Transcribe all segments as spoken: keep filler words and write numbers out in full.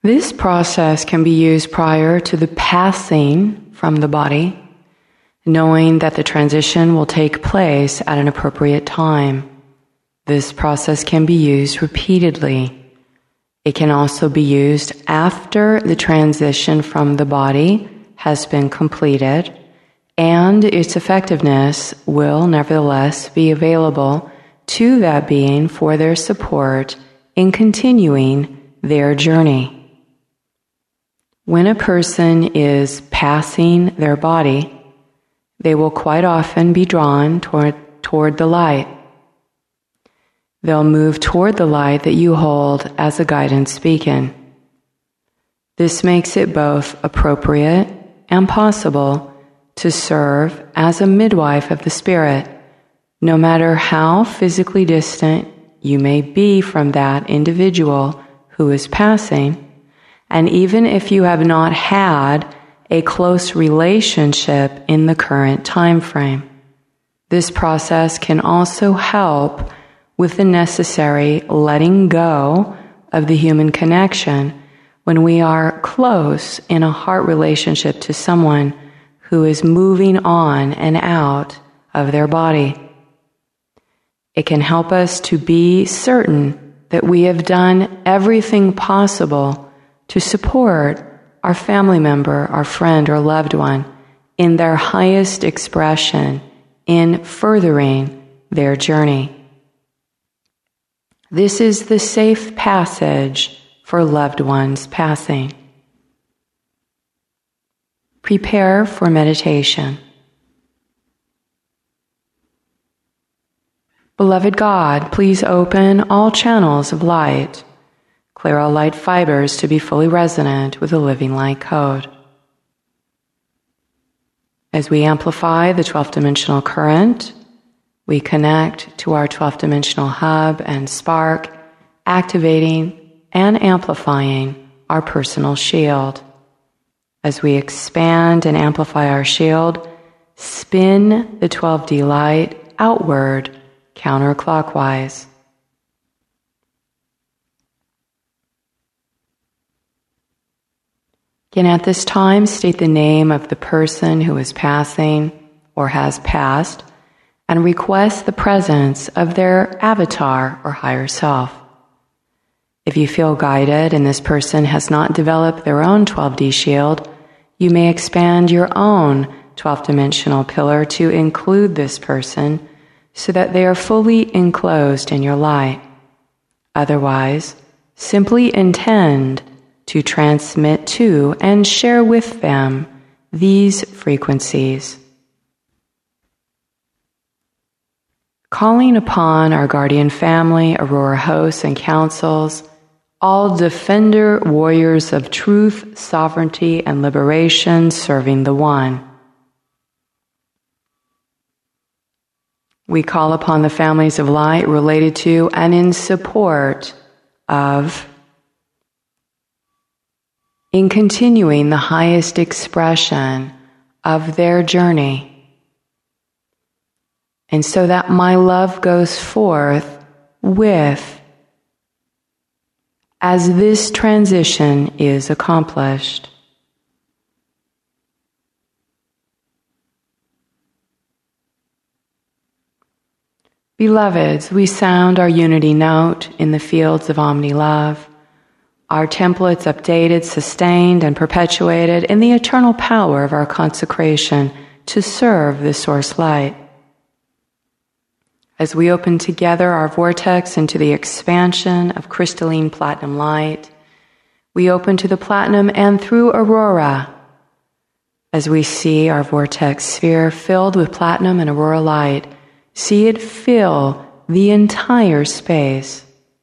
This process can be used prior to the passing from the body, knowing that the transition will take place at an appropriate time. This process can be used repeatedly. It can also be used after the transition from the body has been completed, and its effectiveness will nevertheless be available to that being for their support in continuing their journey. When a person is passing their body, they will quite often be drawn toward, toward the light. They'll move toward the light that you hold as a guidance beacon. This makes it both appropriate and possible to serve as a midwife of the Spirit, no matter how physically distant you may be from that individual who is passing, and even if you have not had a close relationship in the current time frame. This process can also help with the necessary letting go of the human connection when we are close in a heart relationship to someone who is moving on and out of their body. It can help us to be certain that we have done everything possible to support our family member, our friend, or loved one in their highest expression in furthering their journey. This is the safe passage for loved ones passing. Prepare for meditation. Beloved God, please open all channels of light. Clear all light fibers to be fully resonant with the living light code. As we amplify the twelfth dimensional current, we connect to our twelfth dimensional hub and spark, activating and amplifying our personal shield. As we expand and amplify our shield, spin the twelve D light outward counterclockwise. Again, at this time, state the name of the person who is passing or has passed and request the presence of their avatar or higher self. If you feel guided and this person has not developed their own twelve D shield, you may expand your own twelfth dimensional pillar to include this person so that they are fully enclosed in your light. Otherwise, simply intend to transmit to and share with them these frequencies. Calling upon our guardian family, Aurora hosts and councils, all defender warriors of truth, sovereignty, and liberation serving the One. We call upon the families of light related to and in support of in continuing the highest expression of their journey. And so that my love goes forth with as this transition is accomplished. Beloveds, we sound our unity note in the fields of omni-love. Our templates updated, sustained, and perpetuated in the eternal power of our consecration to serve the source light. As we open together our vortex into the expansion of crystalline platinum light, we open to the platinum and through Aurora. As we see our vortex sphere filled with platinum and Aurora light, see it fill the entire space.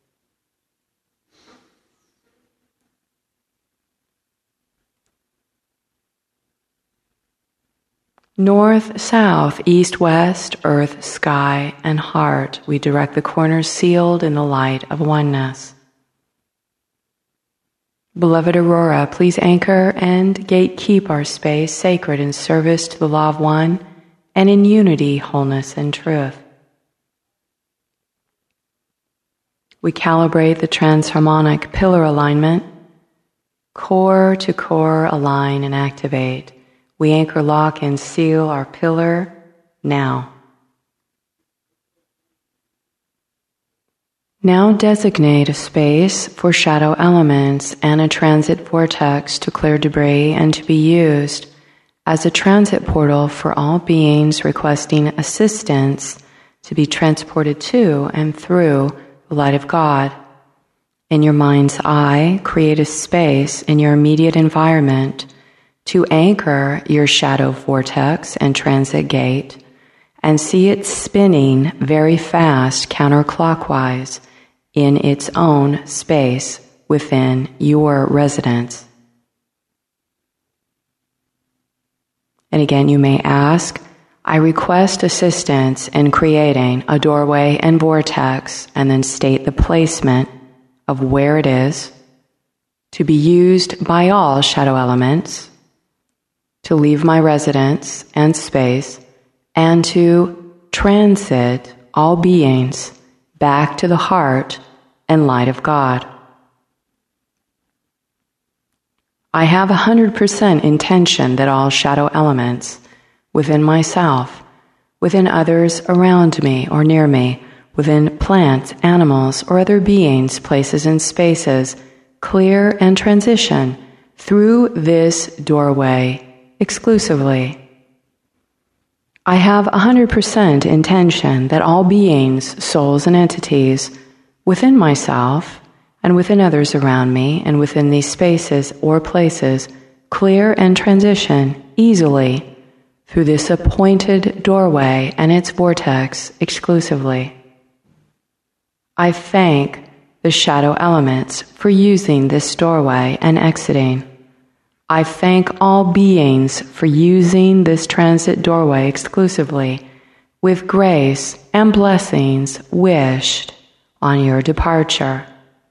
North, south, east, west, earth, sky, and heart, we direct the corners sealed in the light of oneness. Beloved Aurora, please anchor and gatekeep our space sacred in service to the law of one and in unity, wholeness, and truth. We calibrate the transharmonic pillar alignment core to core align and activate. We anchor, lock, and seal our pillar now. Now designate a space for shadow elements and a transit vortex to clear debris and to be used as a transit portal for all beings requesting assistance to be transported to and through the light of God. In your mind's eye, create a space in your immediate environment to anchor your shadow vortex and transit gate and see it spinning very fast counterclockwise in its own space within your residence. And again, you may ask, I request assistance in creating a doorway and vortex, and then state the placement of where it is to be used by all shadow elements to leave my residence and space and to transit all beings back to the heart and light of God. I have one hundred percent intention that all shadow elements within myself, within others around me or near me, within plants, animals, or other beings, places, and spaces, clear and transition through this doorway exclusively. I have one hundred percent intention that all beings, souls, and entities within myself and within others around me and within these spaces or places clear and transition easily through this appointed doorway and its vortex exclusively. I thank the shadow elements for using this doorway and exiting. I thank all beings for using this transit doorway exclusively with grace and blessings wished on your departure.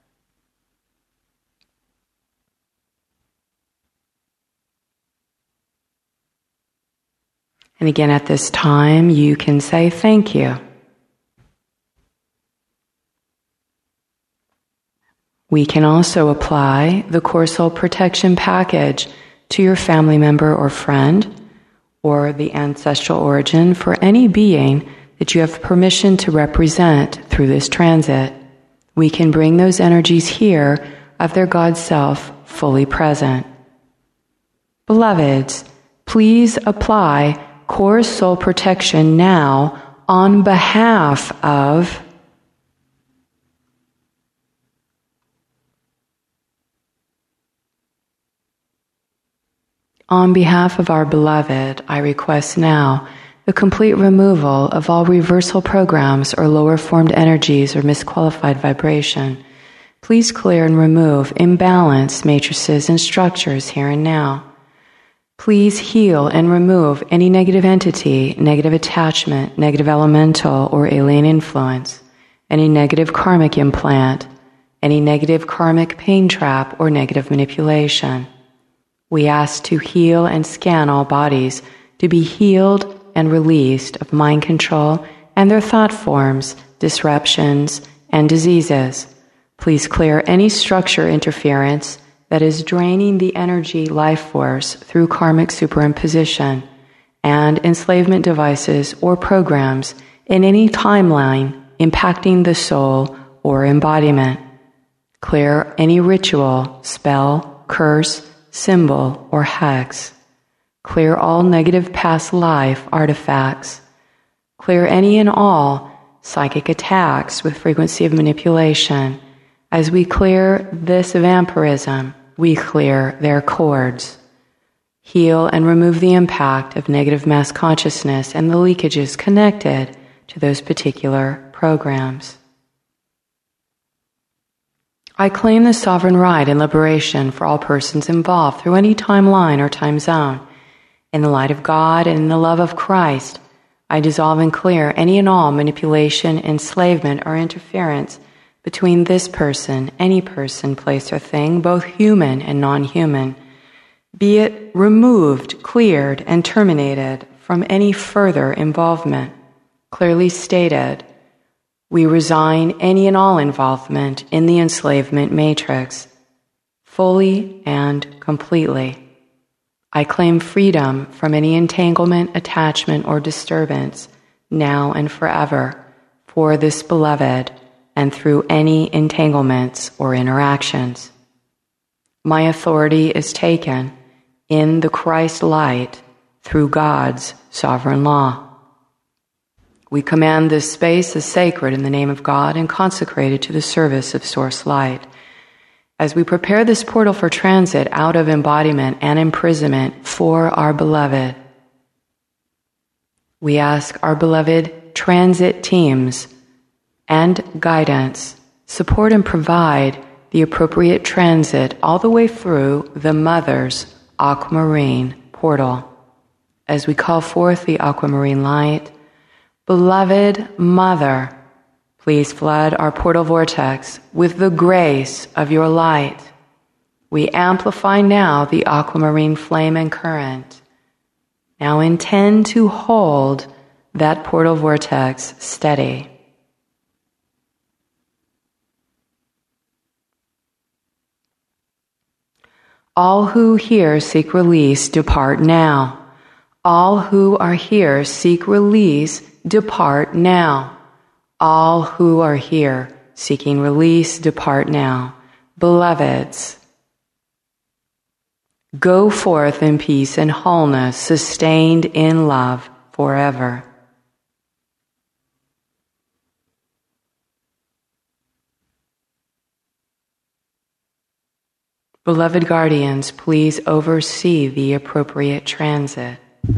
And again, at this time, you can say thank you. We can also apply the Core Soul Protection Package to your family member or friend, or the ancestral origin for any being that you have permission to represent through this transit. We can bring those energies here of their God self fully present. Beloveds, please apply Core Soul Protection now on behalf of On behalf of our beloved, I request now the complete removal of all reversal programs or lower formed energies or misqualified vibration. Please clear and remove imbalanced matrices and structures here and now. Please heal and remove any negative entity, negative attachment, negative elemental or alien influence, any negative karmic implant, any negative karmic pain trap or negative manipulation. We ask to heal and scan all bodies to be healed and released of mind control and their thought forms, disruptions, and diseases. Please clear any structure interference that is draining the energy life force through karmic superimposition and enslavement devices or programs in any timeline impacting the soul or embodiment. Clear any ritual, spell, curse, symbol, or hex. Clear all negative past life artifacts. Clear any and all psychic attacks with frequency of manipulation. As we clear this vampirism, we clear their cords. Heal and remove the impact of negative mass consciousness and the leakages connected to those particular programs. I claim the sovereign right and liberation for all persons involved through any timeline or time zone. In the light of God and in the love of Christ, I dissolve and clear any and all manipulation, enslavement, or interference between this person, any person, place, or thing, both human and non-human. Be it removed, cleared, and terminated from any further involvement. Clearly stated, we resign any and all involvement in the enslavement matrix. fully and completely. I claim freedom from any entanglement, attachment, or disturbance now and forever for this beloved and through any entanglements or interactions. My authority is taken in the Christ light through God's sovereign law. We command this space as sacred in the name of God and consecrated to the service of Source Light. As we prepare this portal for transit out of embodiment and imprisonment for our beloved, we ask our beloved transit teams and guidance support and provide the appropriate transit all the way through the Mother's aquamarine portal. As we call forth the aquamarine light, beloved Mother, please flood our portal vortex with the grace of your light. We amplify now the aquamarine flame and current. Now intend to hold that portal vortex steady. All who here seek release, depart now. All who are here seek release, depart now. All who are here seeking release, depart now. Beloveds, go forth in peace and wholeness, sustained in love forever. Beloved guardians, please oversee the appropriate transit.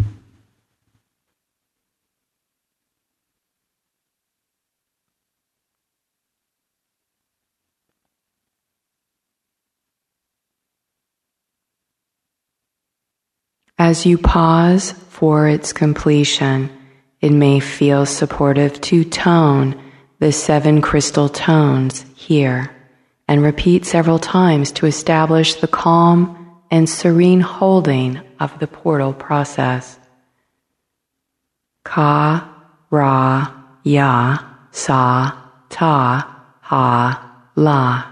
As you pause for its completion, it may feel supportive to tone the seven crystal tones here and repeat several times to establish the calm and serene holding of the portal process. Ka, Ra, Ya, Sa, Ta, Ha, La.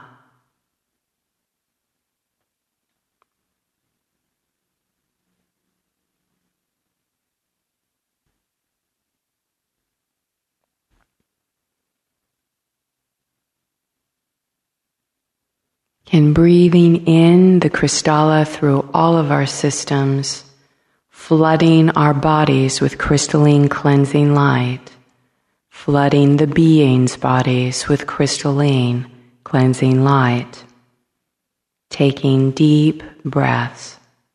And breathing in the Kristalla through all of our systems, flooding our bodies with crystalline cleansing light, flooding the being's bodies with crystalline cleansing light, taking deep breaths.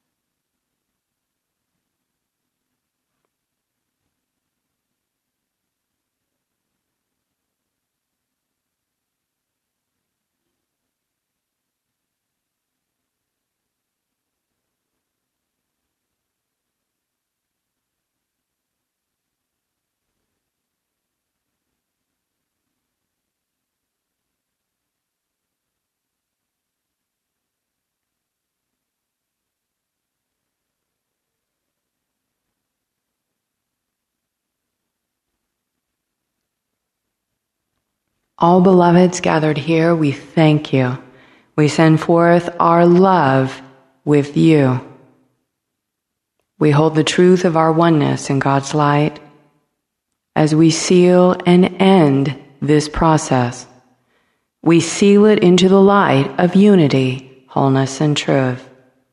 All beloveds gathered here, we thank you. We send forth our love with you. We hold the truth of our oneness in God's light. As we seal and end this process, we seal it into the light of unity, wholeness, and truth.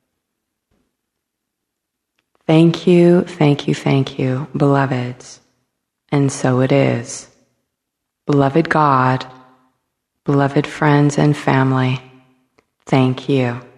Thank you, thank you, thank you, beloveds. And so it is. Beloved God, beloved friends and family, thank you.